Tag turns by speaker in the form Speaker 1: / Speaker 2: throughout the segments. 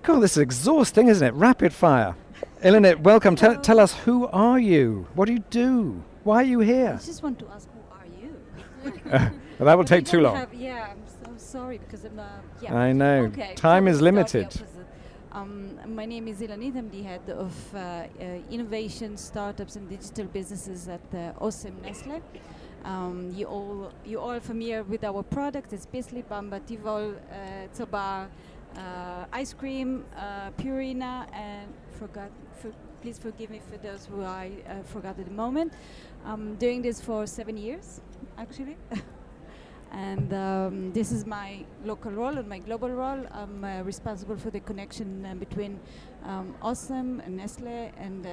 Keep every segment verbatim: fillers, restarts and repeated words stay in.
Speaker 1: God, this is exhausting, isn't it? Rapid fire. Ilinit, welcome. Tell, tell us, who are you? What do you do? Why are you here?
Speaker 2: I just want to ask, who are you?
Speaker 1: uh, well, that will
Speaker 2: But
Speaker 1: take
Speaker 2: we
Speaker 1: too
Speaker 2: don't
Speaker 1: long.
Speaker 2: have- yeah, I'm so sorry because I'm. Uh, yeah.
Speaker 1: I know.
Speaker 2: Okay.
Speaker 1: Time
Speaker 2: so
Speaker 1: is
Speaker 2: we'll start
Speaker 1: limited.
Speaker 2: the opposite. Um, my name is Ilanit. I'm the head of uh, uh, innovation, startups, and digital businesses at uh, Osem Nestle. Um, you all you all familiar with our product? It's Bisley, Bamba, Tivol, uh, Tobar, uh, ice cream, uh, Purina, and forgot. For, please forgive me for those who I uh, forgot at the moment. I'm doing this for seven years, actually. And um, this is my local role and my global role. I'm uh, responsible for the connection uh, between um, Osem and Nestle and, uh,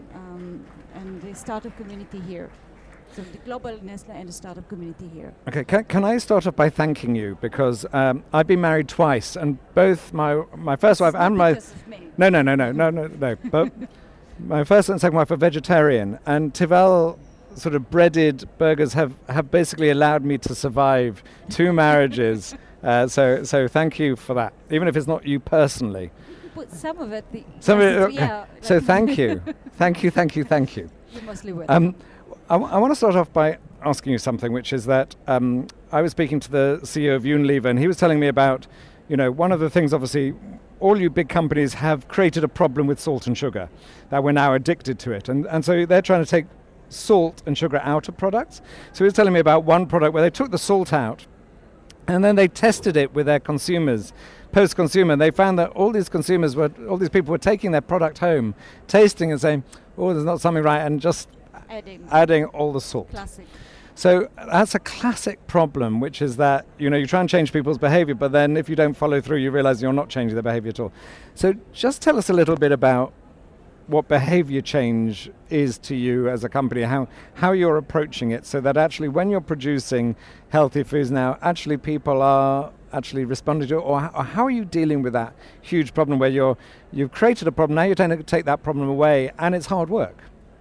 Speaker 2: um, and the startup community here. So the global Nestle and the startup community here.
Speaker 1: Okay, can, can I start off by thanking you, because um, I've been married twice, and both my my first wife and my
Speaker 2: because of me.
Speaker 1: no no no no no no no but my first and second wife are vegetarian, and Tivol sort of breaded burgers have, have basically allowed me to survive two marriages. Uh, so so thank you for that, even if it's not you personally.
Speaker 2: Put some of it. The
Speaker 1: Some of
Speaker 2: yes,
Speaker 1: it, okay.
Speaker 2: yeah,
Speaker 1: So
Speaker 2: like
Speaker 1: thank you, thank you, thank you, thank you.
Speaker 2: You mostly would.
Speaker 1: Um, I, w- I want to start off by asking you something, which is that um, I was speaking to the C E O of Unilever, and he was telling me about, you know, one of the things, obviously, all you big companies have created a problem with salt and sugar, that we're now addicted to it. And, and so they're trying to take salt and sugar out of products. So he was telling me about one product where they took the salt out, and then they tested it with their consumers, post-consumer, and they found that all these consumers were, all these people were taking their product home, tasting and saying, oh, there's not something right, and just
Speaker 2: adding,
Speaker 1: adding all the salt.
Speaker 2: classic.
Speaker 1: So that's a classic problem, which is that, you know, you try and change people's behavior, but then if you don't follow through, you realize you're not changing their behavior at all. So just tell us a little bit about what behavior change is to you as a company, how how you're approaching it, so that actually when you're producing healthy foods now, actually people are actually responding to it, or, or how are you dealing with that huge problem where you're you've created a problem, now you're trying to take that problem away, and it's hard work.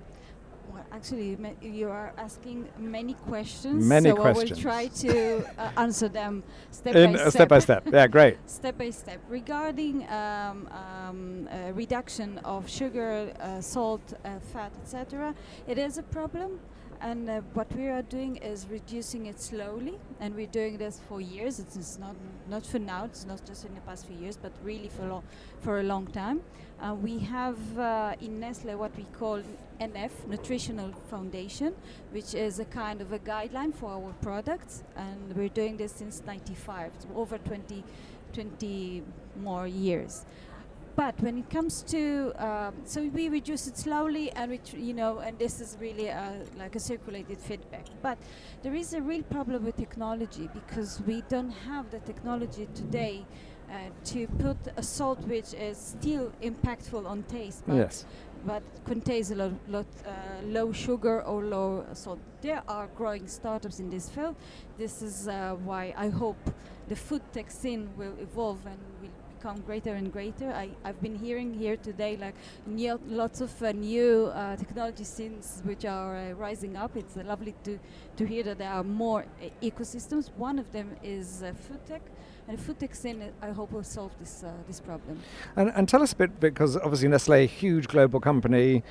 Speaker 2: Well, actually, ma- you are asking many questions.
Speaker 1: Many
Speaker 2: so
Speaker 1: questions.
Speaker 2: I will try to uh, answer them step
Speaker 1: In,
Speaker 2: by
Speaker 1: uh,
Speaker 2: step.
Speaker 1: step by step. Yeah, great.
Speaker 2: Step by step. Regarding um, um, uh, reduction of sugar, uh, salt, uh, fat, et cetera, it is a problem. And uh, what we are doing is reducing it slowly, and we're doing this for years. It's, it's not not for now. It's not just in the past few years, but really for lo- for a long time. Uh, we have uh, in Nestle what we call N F, Nutritional Foundation, which is a kind of a guideline for our products, and we're doing this since ninety-five, so over twenty, twenty more years. But when it comes to, um, so we reduce it slowly, and we, tr- you know, and this is really uh, like a circulated feedback. But there is a real problem with technology, because we don't have the technology today uh, to put a salt which is still impactful on taste, but,
Speaker 1: Yes.
Speaker 2: but contains a lot, lot uh, low sugar or low salt. There are growing startups in this field. This is uh, why I hope the food tech scene will evolve and will become greater and greater. I, I've been hearing here today like new, lots of uh, new uh, technology scenes which are uh, rising up. It's uh, lovely to, to hear that there are more uh, ecosystems. One of them is uh, food tech, and the food tech scene uh, I hope will solve this uh, this problem.
Speaker 1: And, and tell us a bit, because obviously Nestle, a huge global company,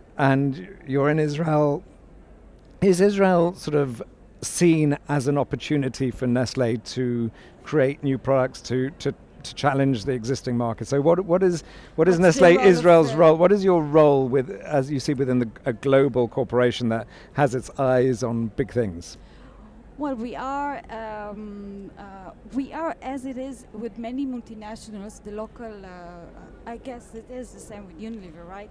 Speaker 1: and you're in Israel. Is Israel sort of seen as an opportunity for Nestle to create new products, to, to to challenge the existing market? So what what is what is
Speaker 2: What's the
Speaker 1: Nestle
Speaker 2: role of
Speaker 1: Israel's
Speaker 2: the-
Speaker 1: role? What is your role with, as you see, within the, a global corporation that has its eyes on big things?
Speaker 2: Well, we are um, uh, we are as it is with many multinationals. The local, uh, I guess it is the same with Unilever, right?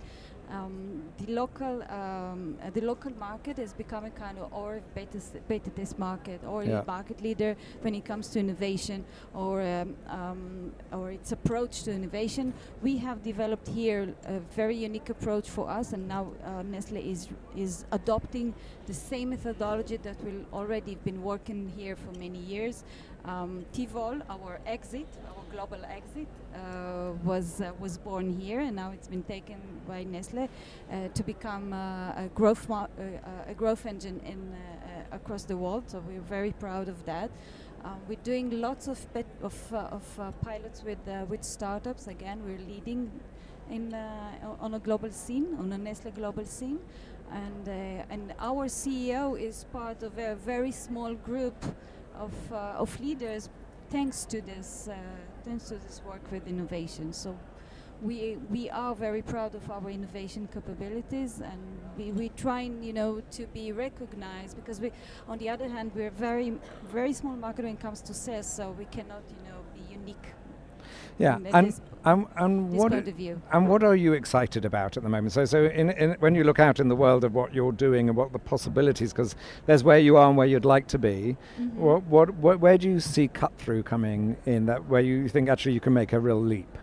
Speaker 2: Um, the local um, uh, the local market is becoming kind of or beta, s- beta test market, or
Speaker 1: Yeah.
Speaker 2: a market leader when it comes to innovation, or um, um, or its approach to innovation. We have developed here a very unique approach for us, and now uh, Nestle is is adopting the same methodology that we already been working here for many years. Um, Tivol, our exit, our global exit, uh, was uh, was born here, and now it's been taken by Nestle uh, to become uh, a growth mo- uh, uh, a growth engine in uh, uh, across the world. So we're very proud of that. Um, we're doing lots of pet of, uh, of uh, pilots with uh, with startups. Again, we're leading in uh, on a global scene, on a Nestle global scene, and uh, and our C E O is part of a very small group of uh, of leaders, thanks to this uh, thanks to this work with innovation. So we we are very proud of our innovation capabilities, and we we trying, you know, to be recognized, because we, on the other hand, we're very very small market when it comes to sales, so we cannot, you know, be unique.
Speaker 1: Yeah,
Speaker 2: in
Speaker 1: and
Speaker 2: this,
Speaker 1: and, and
Speaker 2: this
Speaker 1: what
Speaker 2: point
Speaker 1: i-
Speaker 2: of view.
Speaker 1: and what are you excited about at the moment? So so in, in when you look out in the world of what you're doing and what the possibilities, because there's where you are and where you'd like to be.
Speaker 2: Mhm.
Speaker 1: What, what what where do you see cut through coming in, that where you think actually you can make a real leap?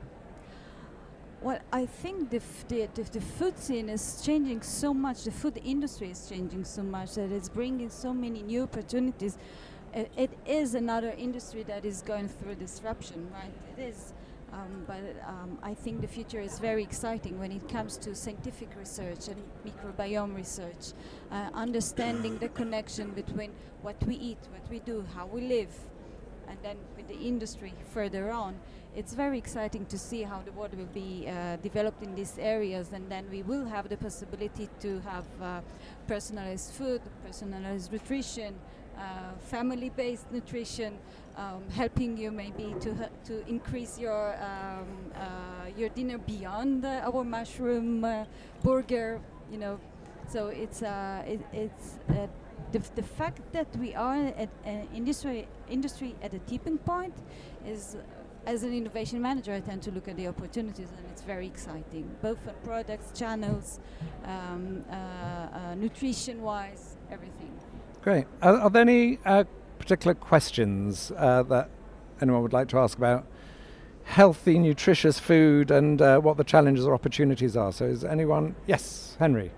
Speaker 2: Well, I think the, f- the, the the food scene is changing so much. The food industry is changing so much that it's bringing so many new opportunities. Uh, it is another industry that is going through disruption, right? It is, um, but um, I think the future is very exciting when it comes to scientific research and microbiome research, uh, understanding the connection between what we eat, what we do, how we live, and then with the industry further on. It's very exciting to see how the world will be uh, developed in these areas, and then we will have the possibility to have uh, personalized food, personalized nutrition, uh, family-based nutrition, um, helping you maybe to ha- to increase your um, uh, your dinner beyond uh, our mushroom uh, burger. You know, so it's uh, it, it's uh, the, f- the fact that we are at an industry industry at a tipping point is, uh, as an innovation manager, I tend to look at the opportunities, and it's very exciting, both on products, channels, um, uh, uh, nutrition-wise, everything.
Speaker 1: Great. Are, are there any uh, particular questions uh, that anyone would like to ask about healthy, nutritious food and uh, what the challenges or opportunities are? So is anyone? Yes, Henry.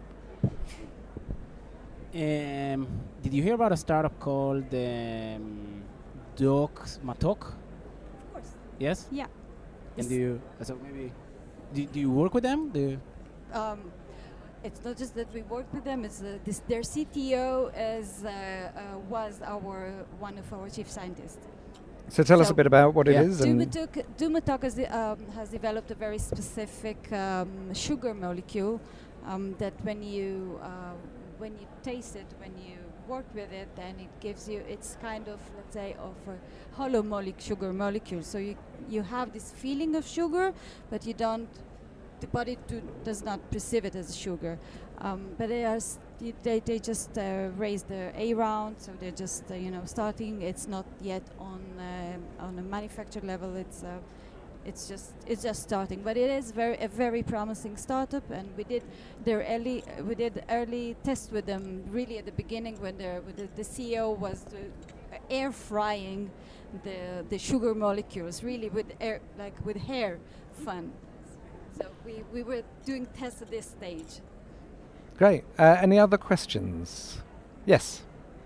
Speaker 3: Um, did you hear about a startup called um, Doc Matok?
Speaker 2: Of course.
Speaker 3: Yes.
Speaker 2: Yeah.
Speaker 3: And
Speaker 2: Yes.
Speaker 3: do you uh, so maybe do, do you work with them? Do you
Speaker 2: Um, it's not just that we work with them. It's uh, this, their C T O is, uh, uh, was our one of our chief scientists.
Speaker 1: So tell us
Speaker 2: So-
Speaker 1: a bit about what
Speaker 3: Yeah.
Speaker 1: it is. And
Speaker 2: Dumatok, Dumatok has, de- um, has developed a very specific um, sugar molecule um, that when you uh, when you taste it, when you work with it, then it gives you, it's kind of, let's say, of a hollow mole- sugar molecule. So you you have this feeling of sugar, but you don't, the body do, does not perceive it as sugar. Um, but they are s- y- they, they just uh, raised the A round, so they're just uh, you know starting. It's not yet on uh, on a manufacturer level. It's uh, it's just it's just starting, but it is very a very promising startup. And we did their early uh, we did early tests with them really at the beginning when the with the, the C E O was the, uh, air frying the the sugar molecules really with air like with hair fun. So we, we were doing tests at this stage.
Speaker 1: great. Uh, any other questions? Yes.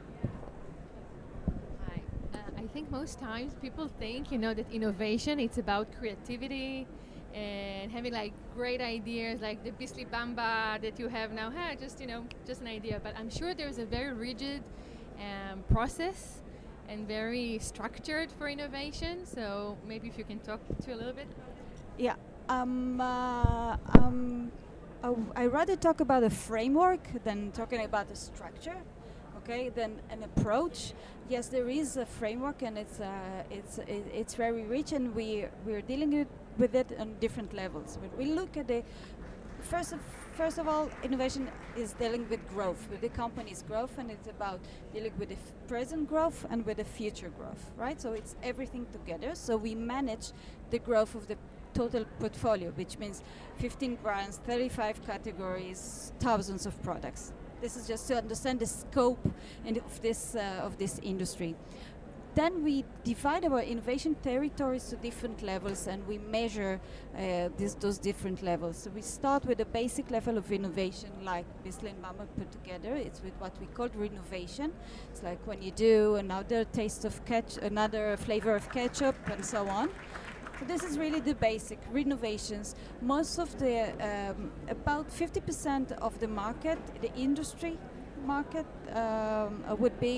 Speaker 4: Hi. Uh, I think most times people think, you know, that innovation it's about creativity and having like great ideas, like the Bisli Bamba that you have now. Hey, just you know, just an idea. But I'm sure there's a very rigid um, process and very structured for innovation. So maybe if you can talk to a little bit.
Speaker 2: Yeah. Um, uh, um, I w- I rather talk about a framework than talking about a structure. Okay, then an approach. Yes, there is a framework, and it's uh, it's i- it's very rich, and we we're dealing it, with it on different levels. When we look at the first of first of all, innovation is dealing with growth, with the company's growth, and it's about dealing with the f- present growth and with the future growth, right? So it's everything together. So we manage the growth of the total portfolio, which means fifteen brands, thirty-five categories, thousands of products. This is just to understand the scope and of this uh, of this industry. Then we divide our innovation territories to different levels, and we measure uh, this, those different levels. So we start with a basic level of innovation, like Bisli and Mama put together. It's with what we call renovation. It's like when you do another taste of ketchup, another flavor of ketchup, and so on. So this is really the basic renovations. Most of the, um, about fifty percent of the market, the industry market, um, uh, would be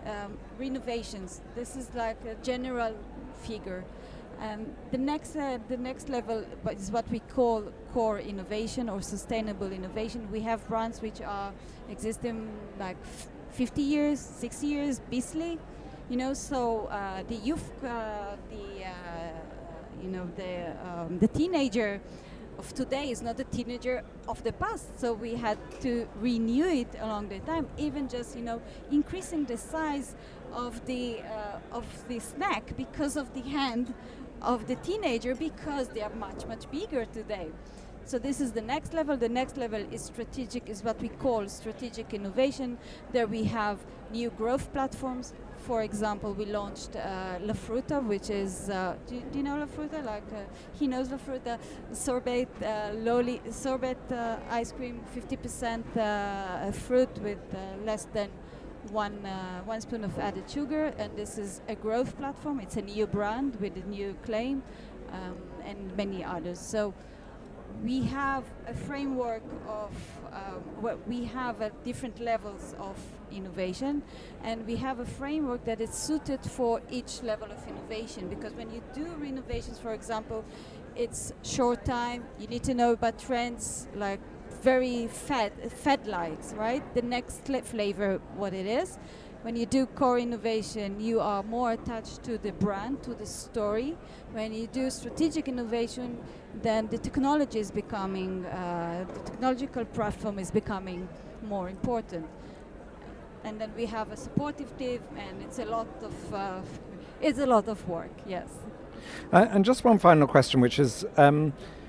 Speaker 2: um, renovations. This is like a general figure. And the next, uh, the next level but is what we call core innovation or sustainable innovation. We have brands which are existing like f- fifty years, sixty years, Bisley, you know. So uh, the youth, uh, the uh, you know, the um, the teenager of today is not the teenager of the past. So we had to renew it along the time, even just, you know, increasing the size of the uh, of the snack because of the hand of the teenager, because they are much much bigger today. So this is the next level. The next level is strategic, is what we call strategic innovation. There we have new growth platforms. For example, we launched uh, La Fruta, which is, uh, do, do you know La Fruta? Like, uh, he knows La Fruta, sorbet, uh, loli, sorbet uh, ice cream, fifty percent uh, fruit with uh, less than one uh, one spoon of added sugar. And this is a growth platform. It's a new brand with a new claim, um, and many others. So we have a framework of um, what we have at different levels of innovation, and we have a framework that is suited for each level of innovation, because when you do renovations, for example, it's short time, you need to know about trends like very fat fat likes, right? The next cl- flavor, what it is. When you do core innovation, you are more attached to the brand, to the story. When you do strategic innovation, then the technology is becoming, uh, the technological platform is becoming more important. And then we have a supportive team, and it's a lot of, uh, it's a lot of work, yes.
Speaker 1: Uh, and just one final question, which is, um,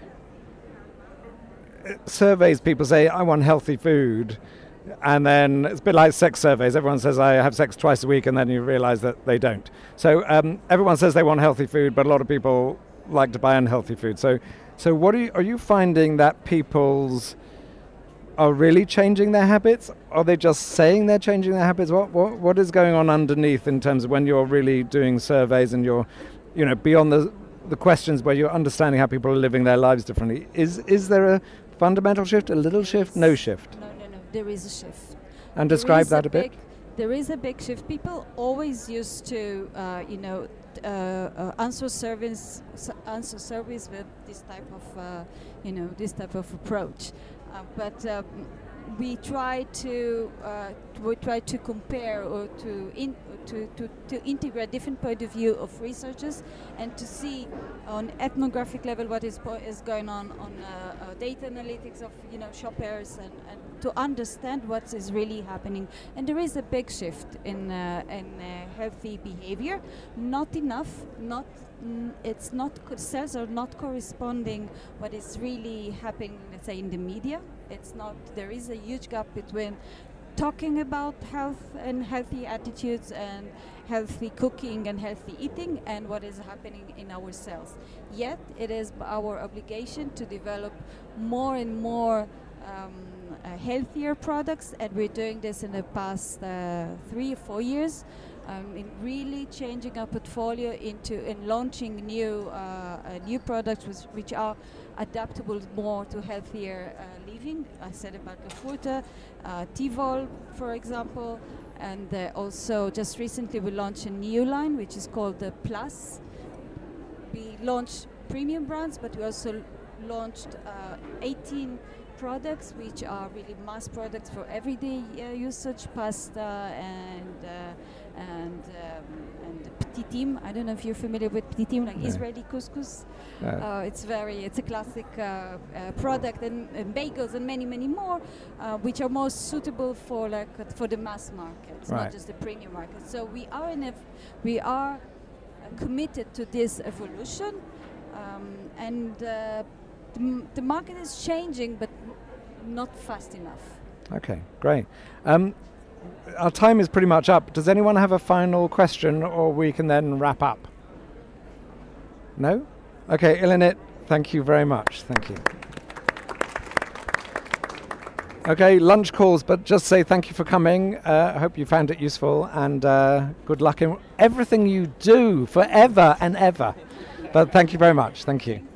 Speaker 1: surveys, people say, I want healthy food. And then it's a bit like sex surveys. Everyone says, I have sex twice a week, and then you realize that they don't. So um, everyone says they want healthy food, but a lot of people like to buy unhealthy food. So so what are you, are you finding that people's are really changing their habits? Are they just saying they're changing their habits? What what what is going on underneath in terms of when you're really doing surveys and you're, you know, beyond the the questions where you're understanding how people are living their lives differently? Is is there a fundamental shift, a little shift, no shift?
Speaker 2: No, no, no. There is a shift.
Speaker 1: And
Speaker 2: There
Speaker 1: describe
Speaker 2: is
Speaker 1: that a bit.
Speaker 2: big- There is a big shift. People always used to, uh, you know, t- uh, uh, answer service, s- answer service with this type of, uh, you know, this type of approach. Uh, but um, we try to, uh, we try to compare or to in, to, to to integrate different point of view of researchers, and to see on ethnographic level what is po- is going on on uh, uh, data analytics of, you know, shoppers, and, and to understand what is really happening. And there is a big shift in uh, in uh, healthy behavior. Not enough. Not mm, it's not co- sales are not corresponding what is really happening. Let's say in the media. It's not. There is a huge gap between talking about health and healthy attitudes and healthy cooking and healthy eating, and what is happening in our cells. Yet it is b- our obligation to develop more and more um, uh, healthier products, and we're doing this in the past uh, three or four years, um, in really changing our portfolio into and launching new uh, uh, new products which, which are adaptable more to healthier uh, living. I said about La Fruta, uh, Tivol, for example, and uh, also just recently we launched a new line which is called the Plus. We launched premium brands, but we also launched uh, eighteen products which are really mass products for everyday uh, usage, pasta and uh, and um, and petit tim. I don't know if you're familiar with petit tim, like
Speaker 1: No.
Speaker 2: Israeli couscous.
Speaker 1: Uh,
Speaker 2: Uh, it's very, it's a classic uh, uh, product, and, and bagels and many, many more, uh, which are most suitable for like uh, for the mass market,
Speaker 1: Right.
Speaker 2: not just the premium market. So we are in a, f- we are uh, committed to this evolution, um, and uh, the, m- the market is changing, but n- not fast enough.
Speaker 1: Okay, great. Um, our time is pretty much up. Does anyone have a final question, or we can then wrap up? No? Okay, Ilanit, thank you very much. Thank you. Okay, lunch calls, but just say thank you for coming. Uh, I hope you found it useful, and uh, good luck in everything you do forever and ever. But thank you very much. Thank you.